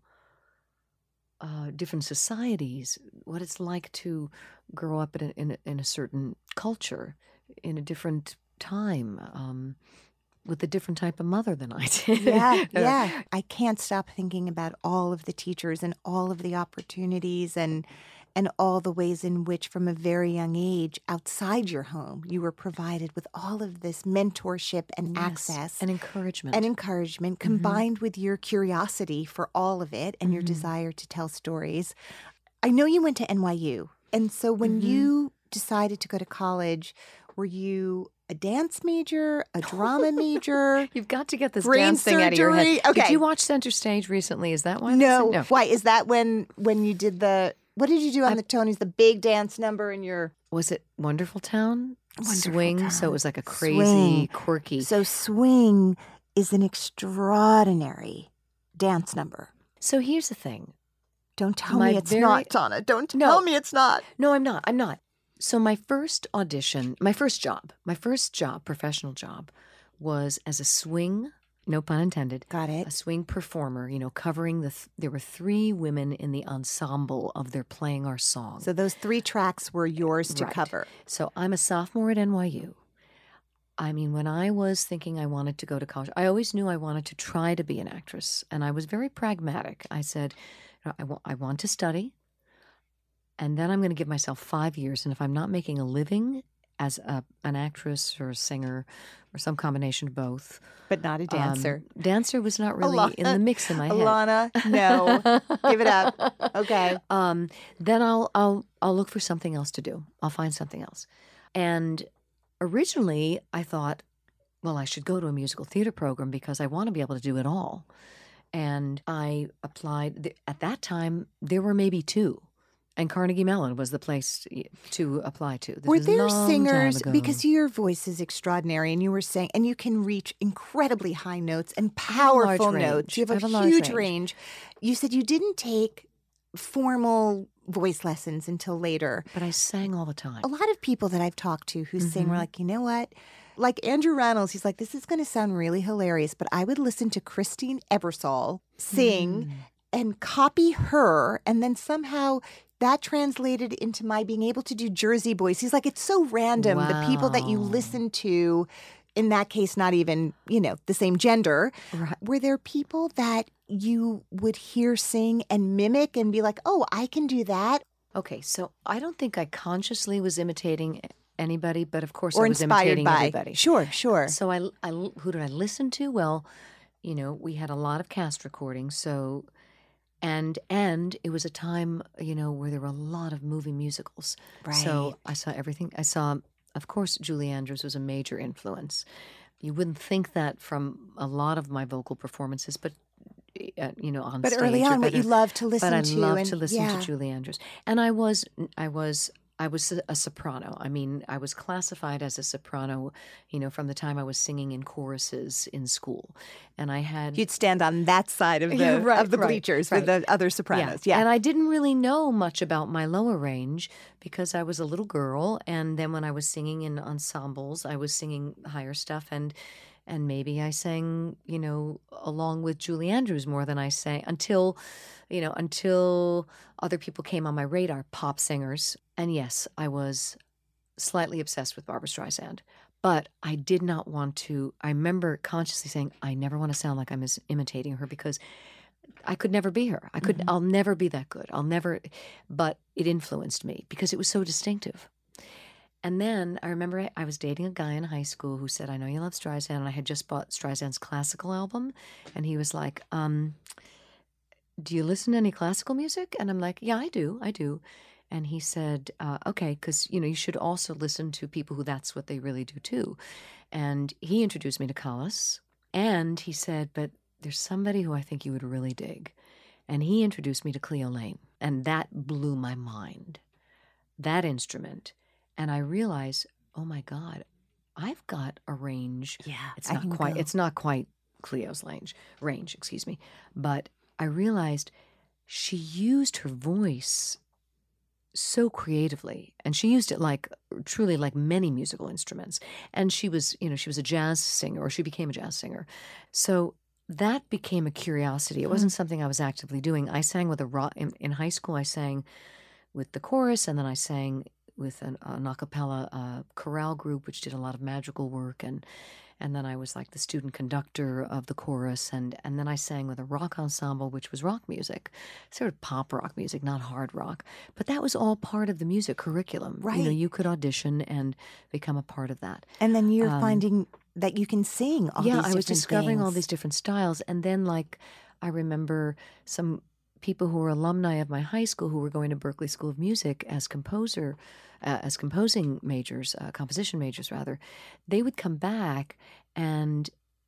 Speaker 4: uh, different societies, what it's like to grow up in a, in a, in a certain culture, in a different time, um, with a different type of mother than I did.
Speaker 9: Yeah, yeah. I can't stop thinking about all of the teachers and all of the opportunities and and all the ways in which from a very young age, outside your home, you were provided with all of this mentorship and
Speaker 4: yes,
Speaker 9: access.
Speaker 4: And encouragement.
Speaker 9: And encouragement, mm-hmm. combined with your curiosity for all of it and mm-hmm. your desire to tell stories. I know you went to N Y U. And so when mm-hmm. you decided to go to college, were you a dance major, a drama major?
Speaker 4: You've got to get this
Speaker 9: brain
Speaker 4: dance thing
Speaker 9: surgery?
Speaker 4: out of your head.
Speaker 9: Okay.
Speaker 4: Did you watch Center Stage recently? Is that why?
Speaker 9: No.
Speaker 4: no.
Speaker 9: Why? Is that when when you did the, what did you do on I, the Tonys, the big dance number in your...
Speaker 4: Was it Wonderful Town?
Speaker 9: Wonderful
Speaker 4: Swing?
Speaker 9: Town.
Speaker 4: So it was like a crazy,
Speaker 9: Swing.
Speaker 4: quirky...
Speaker 9: So Swing is an extraordinary dance number.
Speaker 4: So here's the thing.
Speaker 9: Don't tell
Speaker 4: My
Speaker 9: me it's
Speaker 4: very...
Speaker 9: not, Donna. Don't tell
Speaker 4: no.
Speaker 9: me it's not.
Speaker 4: No, I'm not. I'm not. So my first audition, my first job, my first job, professional job, was as a swing, no pun intended.
Speaker 9: Got it.
Speaker 4: A swing performer, you know, covering the, th- there were three women in the ensemble of their Playing Our Song.
Speaker 9: So those three tracks were yours to
Speaker 4: right.
Speaker 9: cover.
Speaker 4: So I'm a sophomore at N Y U. I mean, when I was thinking I wanted to go to college, I always knew I wanted to try to be an actress. And I was very pragmatic. I said, I, w- I want to study. And then I'm going to give myself five years. And if I'm not making a living as a, an actress or a singer or some combination of both.
Speaker 9: But not a dancer.
Speaker 4: Um, dancer was not really
Speaker 9: Alana,
Speaker 4: in the mix in my head.
Speaker 9: Alana, no. Give it up. Okay.
Speaker 4: Um, then I'll, I'll, I'll look for something else to do. I'll find something else. And originally I thought, well, I should go to a musical theater program because I want to be able to do it all. And I applied. At that time, there were maybe two. And Carnegie Mellon was the place to apply to. This
Speaker 9: were
Speaker 4: was
Speaker 9: there
Speaker 4: a long
Speaker 9: singers,
Speaker 4: time ago.
Speaker 9: because your voice is extraordinary and you were saying, and you can reach incredibly high notes and powerful notes. You have a,
Speaker 4: have a
Speaker 9: huge
Speaker 4: range.
Speaker 9: range. You said you didn't take formal voice lessons until later.
Speaker 4: But I sang all the time.
Speaker 9: A lot of people that I've talked to who
Speaker 4: mm-hmm.
Speaker 9: sing were like, you know what? Like Andrew Reynolds, he's like, this is going to sound really hilarious, but I would listen to Christine Ebersole sing mm. and copy her, and then somehow that translated into my being able to do Jersey Boys. He's like, it's so random.
Speaker 4: Wow.
Speaker 9: The people that you listen to, in that case, not even, you know, the same gender.
Speaker 4: Right.
Speaker 9: Were there people that you would hear sing and mimic and be like, oh, I can do that?
Speaker 4: Okay, so I don't think I consciously was imitating anybody, but of course
Speaker 9: or
Speaker 4: I was
Speaker 9: inspired
Speaker 4: imitating
Speaker 9: by.
Speaker 4: everybody.
Speaker 9: Sure, sure.
Speaker 4: So I, I, who did I listen to? Well, you know, we had a lot of cast recordings, so... And and it was a time, you know, where there were a lot of movie musicals.
Speaker 9: Right.
Speaker 4: So I saw everything. I saw, of course, Julie Andrews was a major influence. You wouldn't think that from a lot of my vocal performances, but, uh, you know, on
Speaker 9: but
Speaker 4: stage.
Speaker 9: But early on,
Speaker 4: what
Speaker 9: you loved to listen
Speaker 4: to. But I
Speaker 9: to.
Speaker 4: loved
Speaker 9: and,
Speaker 4: to listen
Speaker 9: yeah.
Speaker 4: to Julie Andrews. And I was, I was... I was a soprano. I mean, I was classified as a soprano, you know, from the time I was singing in choruses in school. And I had...
Speaker 9: You'd stand on that side of the,
Speaker 4: yeah, right,
Speaker 9: of the
Speaker 4: right,
Speaker 9: bleachers
Speaker 4: right.
Speaker 9: with the other sopranos.
Speaker 4: Yeah.
Speaker 9: yeah.
Speaker 4: And I didn't really know much about my lower range because I was a little girl. And then when I was singing in ensembles, I was singing higher stuff. And and maybe I sang, you know, along with Julie Andrews more than I sang until... you know, until other people came on my radar, pop singers. And yes, I was slightly obsessed with Barbra Streisand. But I did not want to, I remember consciously saying, I never want to sound like I'm imitating her because I could never be her. I could, mm-hmm. I'll never be that good. I'll never, but it influenced me because it was so distinctive. And then I remember I, I was dating a guy in high school who said, I know you love Streisand. And I had just bought Streisand's classical album. And he was like, um... do you listen to any classical music? And I'm like, yeah, I do, I do. And he said, uh, okay, because, you know, you should also listen to people who that's what they really do too. And he introduced me to Callas. And he said, but there's somebody who I think you would really dig. And he introduced me to Cleo Laine. And that blew my mind, that instrument. And I realized, oh my God, I've got a range.
Speaker 9: Yeah,
Speaker 4: it's
Speaker 9: I
Speaker 4: not
Speaker 9: can
Speaker 4: quite.
Speaker 9: go.
Speaker 4: It's not quite Cleo's range. Range, excuse me. But I realized she used her voice so creatively, and she used it like truly like many musical instruments. And she was, you know, she was a jazz singer, or she became a jazz singer. So that became a curiosity. It wasn't something I was actively doing. I sang with a rock in, in high school. I sang with the chorus, and then I sang with an, an a cappella uh, chorale group, which did a lot of magical work, and and then I was like the student conductor of the chorus, and and then I sang with a rock ensemble, which was rock music, sort of pop rock music, not hard rock, but that was all part of the music curriculum.
Speaker 9: Right.
Speaker 4: You know, you could audition and become a part of that.
Speaker 9: And then you're
Speaker 4: Um,
Speaker 9: finding that you can sing all
Speaker 4: yeah,
Speaker 9: these
Speaker 4: I was
Speaker 9: different
Speaker 4: discovering all
Speaker 9: things.
Speaker 4: these different styles. And then, like, I remember some people who were alumni of my high school who were going to Berklee School of Music as composer, uh, as composing majors, uh, composition majors rather. They would come back and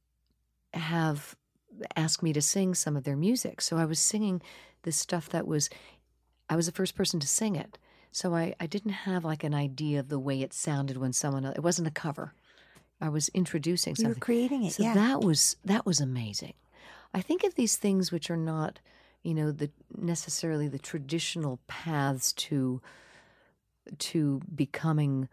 Speaker 4: have ask me to sing some of their music. So I was singing this stuff that was, I was the first person to sing it. So I, I didn't have like an idea of the way it sounded when someone, it wasn't a cover. I was introducing
Speaker 9: You were
Speaker 4: something.
Speaker 9: creating it,
Speaker 4: So
Speaker 9: yeah.
Speaker 4: that was that was amazing. I think of these things which are not, you know, the necessarily the traditional paths to to becoming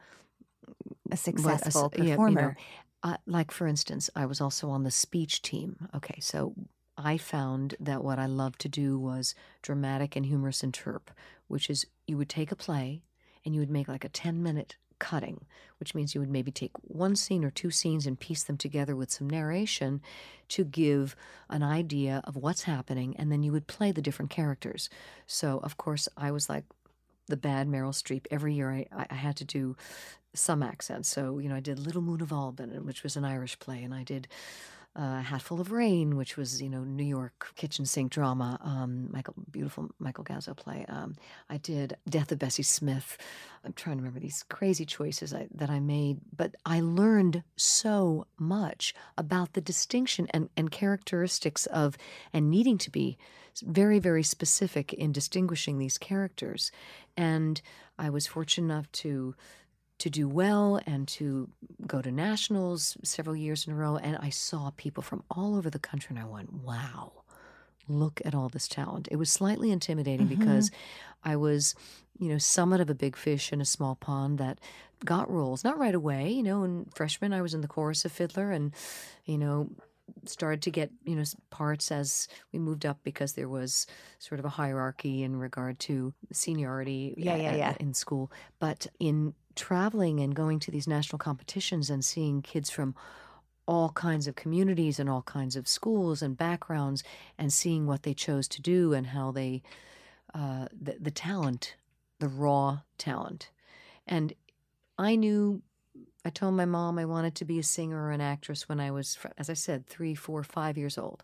Speaker 9: A successful
Speaker 4: what, a, yeah, you
Speaker 9: performer.
Speaker 4: know, uh, like, for instance, I was also on the speech team. Okay, so I found that what I loved to do was dramatic and humorous interp, which is you would take a play and you would make like a ten-minute cutting, which means you would maybe take one scene or two scenes and piece them together with some narration to give an idea of what's happening, and then you would play the different characters. So, of course, I was like the bad Meryl Streep. Every year I, I had to do some accents. So, you know, I did Little Moon of Alban, which was an Irish play, and I did uh, Hatful of Rain, which was, you know, New York kitchen sink drama, um, Michael, beautiful Michael Gazzo play. Um, I did Death of Bessie Smith. I'm trying to remember these crazy choices I, that I made, but I learned so much about the distinction and, and characteristics of, and needing to be very, very specific in distinguishing these characters. And I was fortunate enough to to do well and to go to nationals several years in a row. And I saw people from all over the country, and I went, wow, look at all this talent. It was slightly intimidating
Speaker 9: Mm-hmm.
Speaker 4: because I was, you know, somewhat of a big fish in a small pond that got roles, not right away. You know, in freshman, I was in the chorus of Fiddler, and, you know, started to get, you know, parts as we moved up because there was sort of a hierarchy in regard to seniority
Speaker 9: Yeah, yeah,
Speaker 4: a-
Speaker 9: yeah.
Speaker 4: in school. But in traveling and going to these national competitions and seeing kids from all kinds of communities and all kinds of schools and backgrounds, and seeing what they chose to do and how they, uh, the, the talent, the raw talent. And I knew, I told my mom I wanted to be a singer or an actress when I was, as I said, three, four, five years old.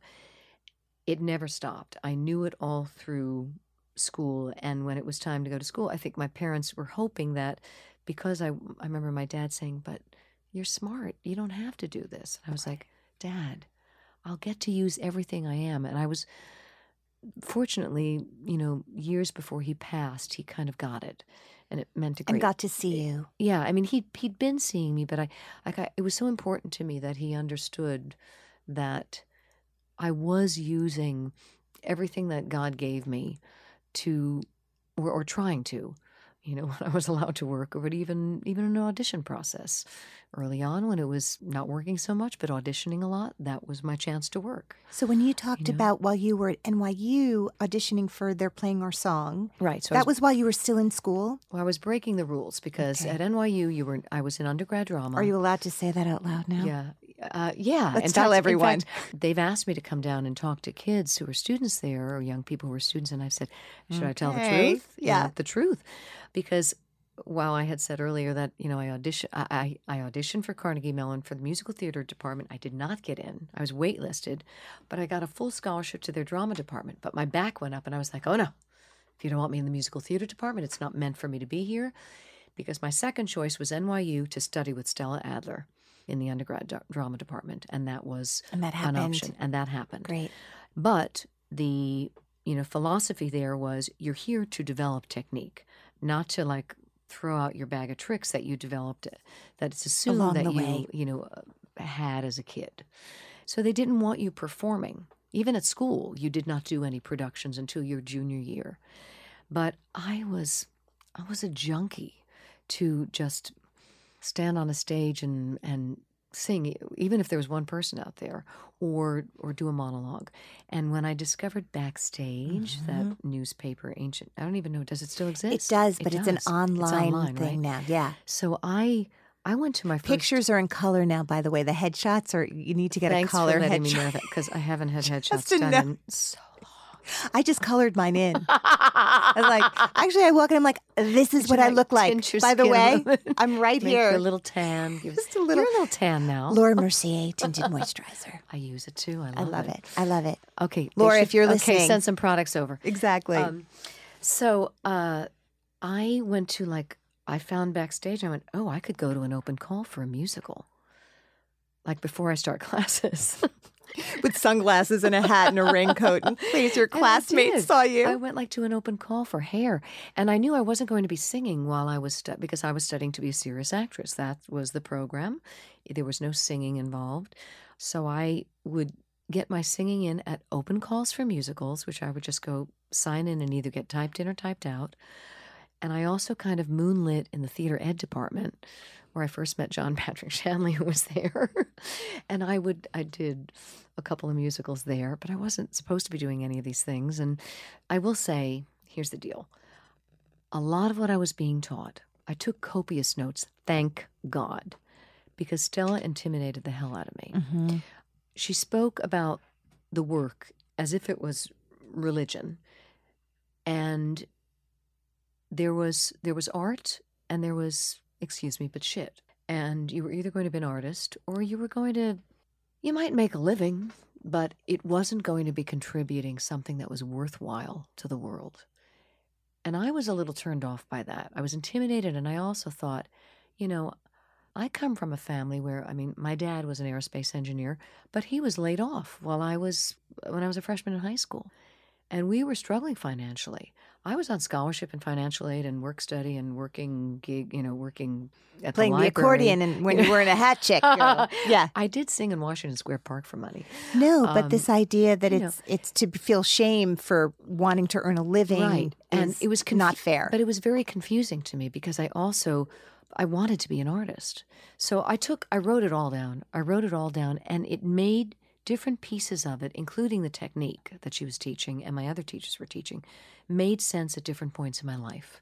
Speaker 4: It never stopped. I knew it all through school. And when it was time to go to school, I think my parents were hoping that, because I, I remember my dad saying, but you're smart. You don't have to do this. And I was like, Dad, I'll get to use everything I am. And I was, fortunately, you know, years before he passed, he kind of got it. And it meant a great...
Speaker 9: And got to see you.
Speaker 4: Yeah, I mean, he'd, he'd been seeing me, but I, like, I, it was so important to me that he understood that I was using everything that God gave me to, or, or trying to, you know, when I was allowed to work, or even even an audition process. Early on, when it was not working so much, but auditioning a lot, that was my chance to work.
Speaker 9: So when you talked
Speaker 4: You know?
Speaker 9: about while you were at N Y U auditioning for They're Playing Our Song,
Speaker 4: Right. So I
Speaker 9: that was while you were still in school?
Speaker 4: well, I was breaking the rules because
Speaker 9: Okay.
Speaker 4: at N Y U, you were I was in undergrad drama.
Speaker 9: Are you allowed to say that out loud now?
Speaker 4: Yeah. Uh, yeah.
Speaker 9: Let's
Speaker 4: In
Speaker 9: tell
Speaker 4: fact- in
Speaker 9: everyone.
Speaker 4: fact, they've asked me to come down and talk to kids who are students there, or young people who are students, and I've said, should I tell the
Speaker 9: Okay.
Speaker 4: truth? You
Speaker 9: Yeah.
Speaker 4: know, the truth. Because while I had said earlier that, you know, I audition, I, I, I auditioned for Carnegie Mellon for the musical theater department. I did not get in. I was waitlisted, but I got a full scholarship to their drama department. But my back went up, and I was like, oh, no. If you don't want me in the musical theater department, it's not meant for me to be here. Because my second choice was N Y U to study with Stella Adler in the undergrad d- drama department. And that was
Speaker 9: And that
Speaker 4: an
Speaker 9: happened.
Speaker 4: option. And that happened.
Speaker 9: Great.
Speaker 4: But the, you know, philosophy there was you're here to develop technique, not to like throw out your bag of tricks that you developed, that it's assumed
Speaker 9: Along
Speaker 4: that
Speaker 9: the
Speaker 4: you,
Speaker 9: way.
Speaker 4: you know, had as a kid. So they didn't want you performing. Even at school, you did not do any productions until your junior year. But I was, I was a junkie to just stand on a stage and, and sing, even if there was one person out there, or or do a monologue. And when I discovered Backstage,
Speaker 9: Mm-hmm.
Speaker 4: that newspaper, ancient, I don't even know, does it still exist?
Speaker 9: It does, but
Speaker 4: It
Speaker 9: it's an
Speaker 4: does.
Speaker 9: online,
Speaker 4: online,
Speaker 9: thing
Speaker 4: right?
Speaker 9: now. Yeah.
Speaker 4: So I I went to my first...
Speaker 9: Pictures are in color now, by the way. The headshots are, you need to get
Speaker 4: Thanks
Speaker 9: a color
Speaker 4: for letting
Speaker 9: headshot.
Speaker 4: me know that, because I haven't had headshots
Speaker 9: to
Speaker 4: done
Speaker 9: know.
Speaker 4: in so
Speaker 9: I just colored mine in. I was like, actually, I walk in, I'm like, this is
Speaker 4: Did
Speaker 9: what
Speaker 4: you,
Speaker 9: I
Speaker 4: like,
Speaker 9: look like.
Speaker 4: tint your
Speaker 9: By the
Speaker 4: skin a
Speaker 9: way,
Speaker 4: little bit?
Speaker 9: I'm right
Speaker 4: Make
Speaker 9: here.
Speaker 4: you a little tan. Give-
Speaker 9: Just a little-
Speaker 4: You're a little tan now.
Speaker 9: Laura Mercier tinted moisturizer.
Speaker 4: I use it too. I love,
Speaker 9: I love it. I love it.
Speaker 4: Okay, they
Speaker 9: Laura,
Speaker 4: should-
Speaker 9: if you're
Speaker 4: okay,
Speaker 9: listening.
Speaker 4: send some products over.
Speaker 9: Exactly.
Speaker 4: Um, so uh, I went to like I found Backstage. I went, oh, I could go to an open call for a musical, like before I start classes.
Speaker 9: With sunglasses and a hat and a raincoat in case your
Speaker 4: And I
Speaker 9: classmates
Speaker 4: did.
Speaker 9: saw you.
Speaker 4: I went like to an open call for Hair, and I knew I wasn't going to be singing while I was stu- because I was studying to be a serious actress. That was the program. There was no singing involved, so I would get my singing in at open calls for musicals, which I would just go sign in and either get typed in or typed out. And I also kind of moonlit in the theater ed department, where I first met John Patrick Shanley, who was there. And I would, I did a couple of musicals there, but I wasn't supposed to be doing any of these things. And I will say, here's the deal. A lot of what I was being taught, I took copious notes, thank God, because Stella intimidated the hell out of me.
Speaker 9: Mm-hmm.
Speaker 4: She spoke about the work as if it was religion. And there was there was art and there was, excuse me, but shit. And you were either going to be an artist or you were going to, you might make a living, but it wasn't going to be contributing something that was worthwhile to the world. And I was a little turned off by that. I was intimidated, and I also thought, you know, I come from a family where, I mean, my dad was an aerospace engineer, but he was laid off while I was, when I was a freshman in high school. And we were struggling financially. I was on scholarship and financial aid and work study and working gig, you know, working at
Speaker 9: Playing
Speaker 4: the
Speaker 9: the,
Speaker 4: library.
Speaker 9: accordion and when you weren't a hat chick girl. Yeah.
Speaker 4: I did sing in Washington Square Park for money.
Speaker 9: No, but
Speaker 4: Um,
Speaker 9: this idea that
Speaker 4: you
Speaker 9: it's it's to feel shame for wanting to earn a living,
Speaker 4: Right. And
Speaker 9: is
Speaker 4: it was confu-
Speaker 9: not fair.
Speaker 4: But it was very confusing to me because I also, I wanted to be an artist. So I took, I wrote it all down. I wrote it all down, and it made different pieces of it, including the technique that she was teaching and my other teachers were teaching, made sense at different points in my life.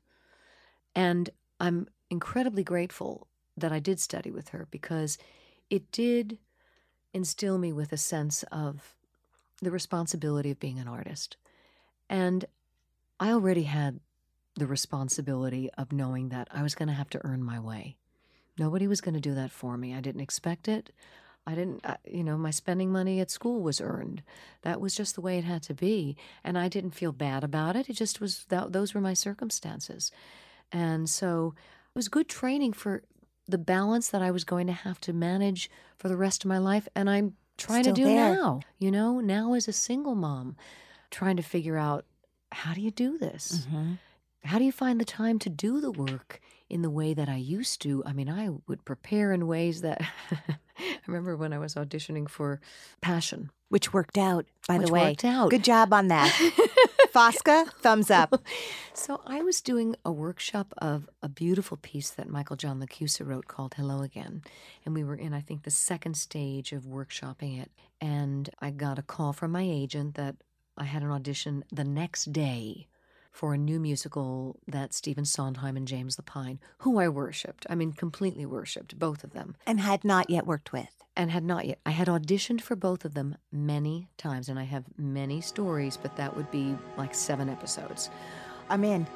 Speaker 4: And I'm incredibly grateful that I did study with her because it did instill me with a sense of the responsibility of being an artist. And I already had the responsibility of knowing that I was going to have to earn my way. Nobody was going to do that for me. I didn't expect it. I didn't, uh, you know, my spending money at school was earned. That was just the way it had to be. And I didn't feel bad about it. It just was, that, those were my circumstances. And so it was good training for the balance that I was going to have to manage for the rest of my life. And I'm trying
Speaker 9: Still
Speaker 4: to do
Speaker 9: there.
Speaker 4: now, you know, now as a single mom, trying to figure out, how do you do this?
Speaker 9: Mm-hmm.
Speaker 4: How do you find the time to do the work in the way that I used to? I mean, I would prepare in ways that I remember when I was auditioning for Passion.
Speaker 9: Which worked out, by
Speaker 4: Which
Speaker 9: the way.
Speaker 4: worked out.
Speaker 9: Good job on that. Fosca, thumbs up.
Speaker 4: So I was doing a workshop of a beautiful piece that Michael John Lacusa wrote called Hello Again. And we were in, I think, the second stage of workshopping it. And I got a call from my agent that I had an audition the next day for a new musical that Stephen Sondheim and James Lapine, who I worshipped, I mean, completely worshipped, both of them.
Speaker 9: And had not yet worked with.
Speaker 4: And had not yet. I had auditioned for both of them many times, and I have many stories, but that would be like seven episodes.
Speaker 9: I'm in.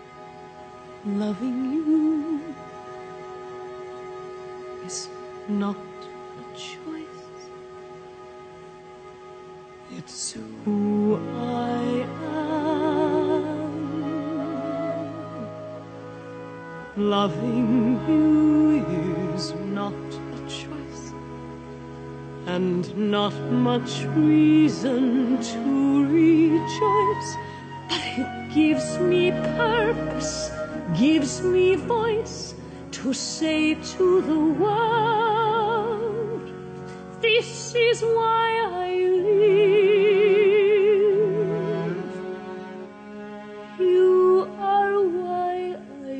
Speaker 2: Loving you is not a choice. It's who I am. Loving you is not a choice, and not much reason to rejoice, but it gives me purpose, gives me voice to say to the world, this is why I live. You are why I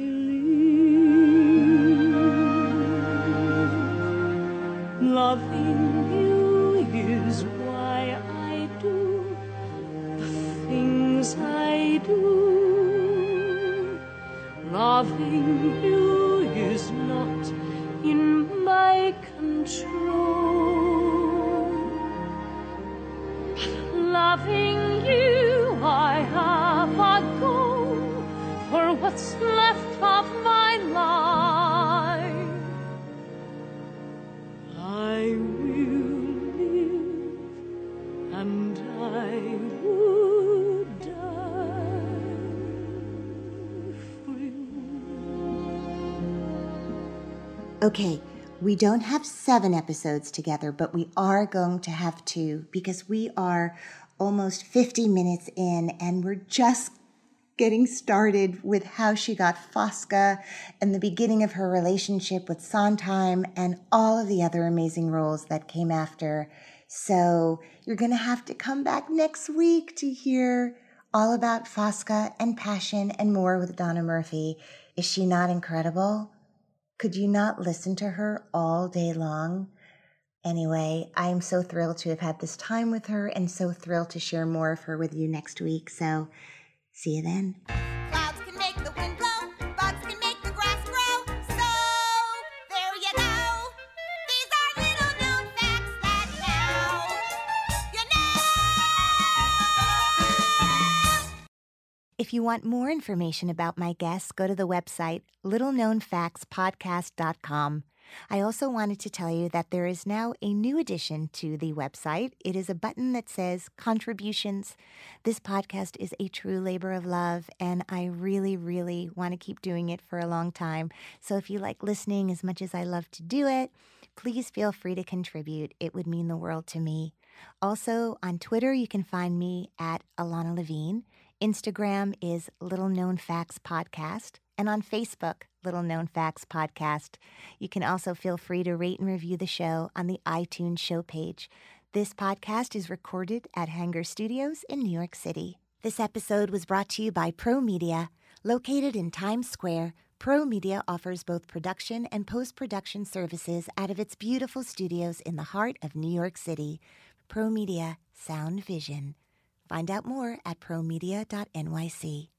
Speaker 2: live. Loving you is why I do the things I do. Loving you is not in my control. But loving you, I have a goal for what's left of my life. I will live and I would die for you.
Speaker 9: Okay, we don't have seven episodes together, but we are going to have two because we are almost fifty minutes in and we're just getting started with how she got Fosca and the beginning of her relationship with Sondheim and all of the other amazing roles that came after. So you're going to have to come back next week to hear all about Fosca and Passion and more with Donna Murphy. Is she not incredible? Could you not listen to her all day long? Anyway, I am so thrilled to have had this time with her and so thrilled to share more of her with you next week. So see you then.
Speaker 3: Clouds can make the wind blow, bugs can make the grass grow. So there you go. These are little known facts that now you know.
Speaker 9: If you want more information about my guests, go to the website little known facts podcast dot com. I also wanted to tell you that there is now a new addition to the website. It is a button that says contributions. This podcast is a true labor of love, and I really, really want to keep doing it for a long time. So if you like listening as much as I love to do it, please feel free to contribute. It would mean the world to me. Also, on Twitter, you can find me at Alana Levine. Instagram is Little Known Facts Podcast. And on Facebook, Little Known Facts Podcast. You can also feel free to rate and review the show on the iTunes show page. This podcast is recorded at Hanger Studios in New York City. This episode was brought to you by Pro Media. Located in Times Square, Pro Media offers both production and post-production services out of its beautiful studios in the heart of New York City. Pro Media, sound vision. Find out more at pro media dot n y c.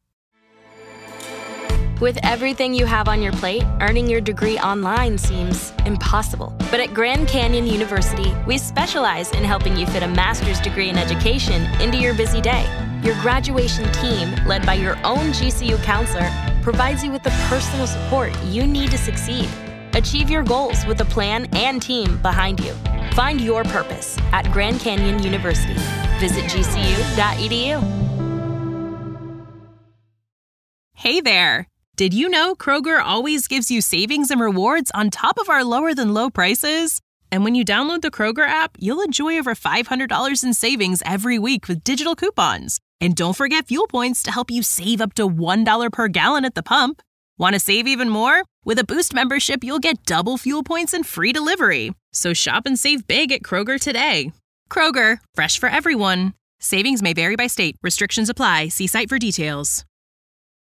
Speaker 7: With everything you have on your plate, earning your degree online seems impossible. But at Grand Canyon University, we specialize in helping you fit a master's degree in education into your busy day. Your graduation team, led by your own G C U counselor, provides you with the personal support you need to succeed. Achieve your goals with a plan and team behind you. Find your purpose at Grand Canyon University. Visit g c u dot e d u.
Speaker 11: Hey there! Did you know Kroger always gives you savings and rewards on top of our lower-than-low prices? And when you download the Kroger app, you'll enjoy over five hundred dollars in savings every week with digital coupons. And don't forget fuel points to help you save up to one dollar per gallon at the pump. Want to save even more? With a Boost membership, you'll get double fuel points and free delivery. So shop and save big at Kroger today. Kroger, fresh for everyone. Savings may vary by state. Restrictions apply. See site for details.